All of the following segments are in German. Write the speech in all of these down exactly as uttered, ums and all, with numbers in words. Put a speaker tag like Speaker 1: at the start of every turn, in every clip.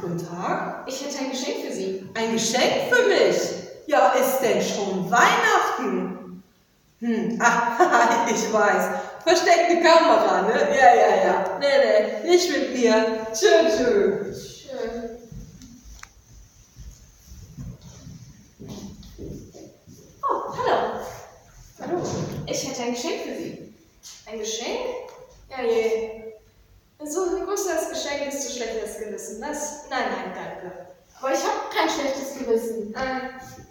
Speaker 1: guten Tag.
Speaker 2: Ich hätte ein Geschenk für Sie.
Speaker 1: Ein Geschenk für mich? Ja, ist denn schon Weihnachten? Hm, ach, ich weiß. Versteckte Kamera, ne? Ja, ja, ja. Nee, nee, nicht mit mir. Schön, schön.
Speaker 2: Schön. Oh, hallo.
Speaker 1: Hallo.
Speaker 2: Ich hätte ein Geschenk für Sie.
Speaker 1: Ein Geschenk?
Speaker 2: Ja, je. So ein größeres Geschenk ist zu schlechtes Gewissen. Das? Nein, nein, danke.
Speaker 3: Aber ich habe kein schlechtes Gewissen.
Speaker 2: Nein.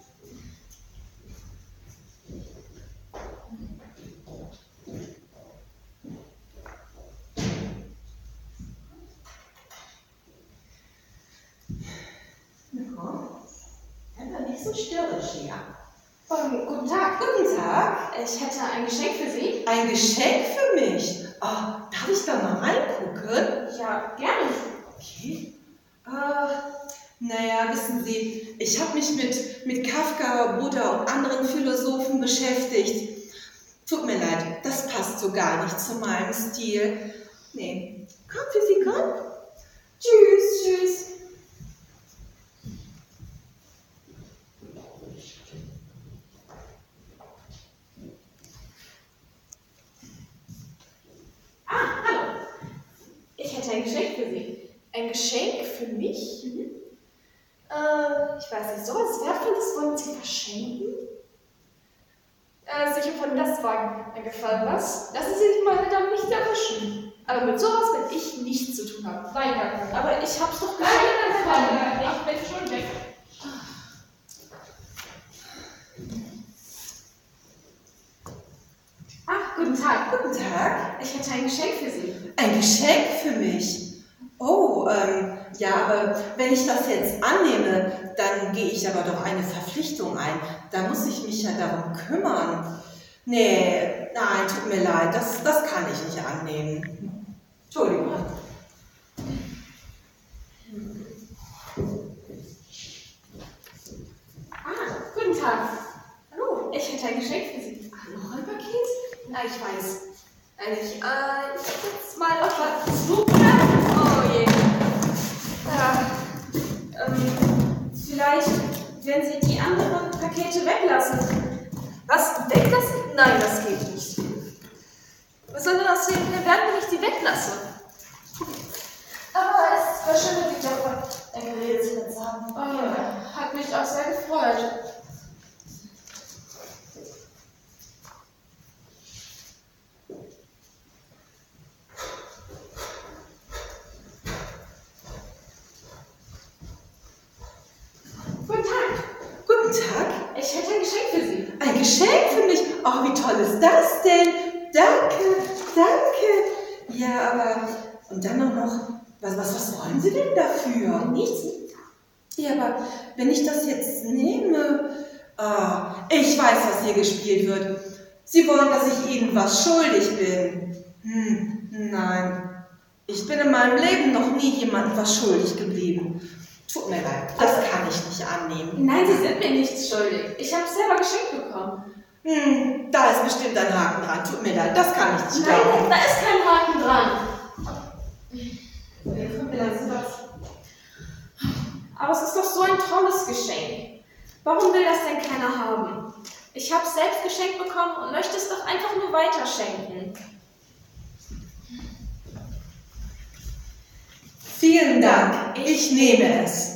Speaker 1: Aber nicht so störrisch, ja.
Speaker 2: Um, guten Tag.
Speaker 1: Guten Tag.
Speaker 2: Ich hätte ein Geschenk für Sie.
Speaker 1: Ein Geschenk für mich? Oh, darf ich da mal reingucken?
Speaker 2: Ja, gerne.
Speaker 1: Okay. Äh, naja, wissen Sie, ich habe mich mit, mit Kafka, Buddha und anderen Philosophen beschäftigt. Tut mir leid, das passt so gar nicht zu meinem Stil. Nee. Komm, Fifi, komm. Tschüss, tschüss.
Speaker 2: Ah, hallo. Ich hätte ein Geschenk für Sie.
Speaker 3: Ein Geschenk für mich?
Speaker 2: Mhm.
Speaker 3: Äh, ich weiß nicht, sowas Wertvolles wollen Sie verschenken?
Speaker 2: Äh, sicher von Lastwagen. Mir gefallen was?
Speaker 3: Lassen Sie sich meine Damen nicht erwischen.
Speaker 2: Aber mit sowas will ich nichts zu tun haben.
Speaker 3: Nein, danke. Aber ich hab's doch
Speaker 2: Nein,
Speaker 3: geschenkt
Speaker 2: nein,
Speaker 3: bekommen.
Speaker 2: nein, nein, ich bin schon weg. Ach, guten Tag.
Speaker 1: Guten Tag.
Speaker 2: Ich hätte ein Geschenk für Sie.
Speaker 1: Ein Geschenk für mich? Oh, ähm, ja, aber wenn ich das jetzt annehme, dann gehe ich aber doch eine Verpflichtung ein. Da muss ich mich ja darum kümmern. Nee, nein, tut mir leid, das, das kann ich nicht annehmen. Entschuldigung.
Speaker 2: Ah, guten Tag. Hallo, ich hätte ein Geschenk für Sie.
Speaker 3: Ach, noch ein Paket?
Speaker 2: Na, ich weiß. Ich, äh, ich jetzt mal auf was suchen. Oh je. Ja, ähm, vielleicht, wenn Sie die anderen Pakete weglassen. Was? Weglassen? Nein, das geht nicht. Was soll denn aus dem werden, wenn ich die weglasse?
Speaker 3: Aber es war schön, mit dir von der Geräte zu haben. Oh ja, hat mich auch sehr gefreut.
Speaker 2: Guten Tag.
Speaker 1: Guten Tag.
Speaker 2: Ich hätte ein Geschenk für Sie.
Speaker 1: Ein Geschenk für mich? Oh, wie toll ist das denn? Danke, danke. Ja, aber, und dann auch noch, was, was, was wollen Sie denn dafür?
Speaker 2: Nichts.
Speaker 1: Ja, aber wenn ich das jetzt nehme, ah, ich weiß, was hier gespielt wird. Sie wollen, dass ich Ihnen was schuldig bin. Hm, nein, ich bin in meinem Leben noch nie jemandem was schuldig geblieben. Tut mir leid, das kann ich nicht annehmen.
Speaker 2: Nein, Sie sind mir nichts schuldig. Ich habe es selber geschenkt bekommen.
Speaker 1: Hm, da ist bestimmt ein Haken dran. Tut mir leid, das kann ich nicht
Speaker 2: Nein,
Speaker 1: glauben.
Speaker 2: da ist kein Haken dran.
Speaker 1: Tut mir leid,
Speaker 2: Aber es ist doch so ein tolles Geschenk. Warum will das denn keiner haben? Ich habe es selbst geschenkt bekommen und möchte es doch einfach nur weiterschenken.
Speaker 1: Vielen Dank, ich nehme es.